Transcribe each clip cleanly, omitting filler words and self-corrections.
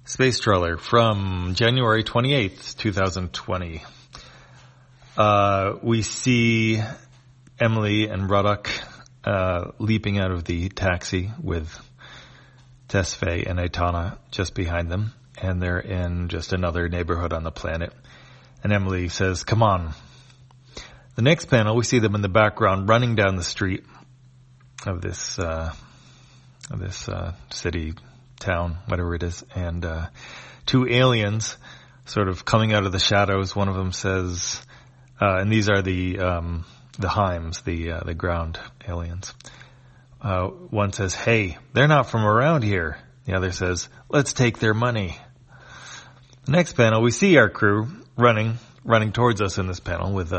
Space Trawler from January 28th, 2020. We see Emily and Ruddock leaping out of the taxi with Tesfaye and Aitana just behind them, and they're in just another neighborhood on the planet. And Emily says, "Come on." The next panel, we see them in the background running down the street of this city, town, whatever it is, and two aliens sort of coming out of the shadows. One of them says, and these are the Heims, the ground aliens. One says, "Hey, they're not from around here." The other says, "Let's take their money." The next panel, we see our crew running towards us in this panel with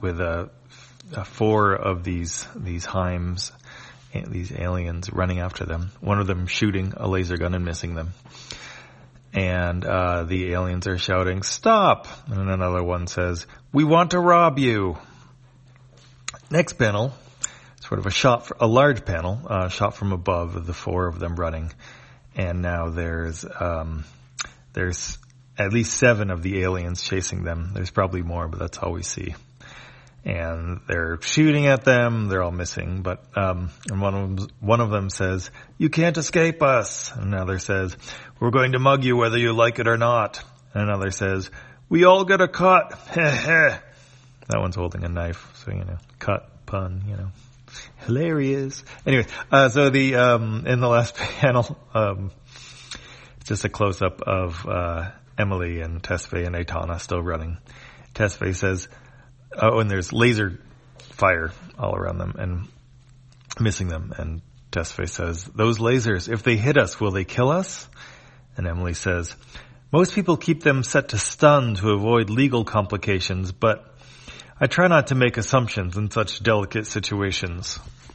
four of these Heims, these aliens running after them. One of them shooting a laser gun and missing them. And the aliens are shouting, "Stop!" And another one says, "We want to rob you." Next panel, sort of a large panel, shot from above of the four of them running. And now there's at least 7 of the aliens chasing them. There's probably more, but that's all we see. And they're shooting at them. They're all missing, but and one of them says, "You can't escape us." And another says, "We're going to mug you whether you like it or not." And another says, "We all get a cut." That one's holding a knife, so cut, pun, hilarious. Anyway, so the in the last panel, it's just a close up of Emily and Tesfaye and Aitana still running. Tesfaye says, and there's laser fire all around them and missing them. And Tesfaye says, "Those lasers, if they hit us, will they kill us?" And Emily says, "Most people keep them set to stun to avoid legal complications, but I try not to make assumptions in such delicate situations."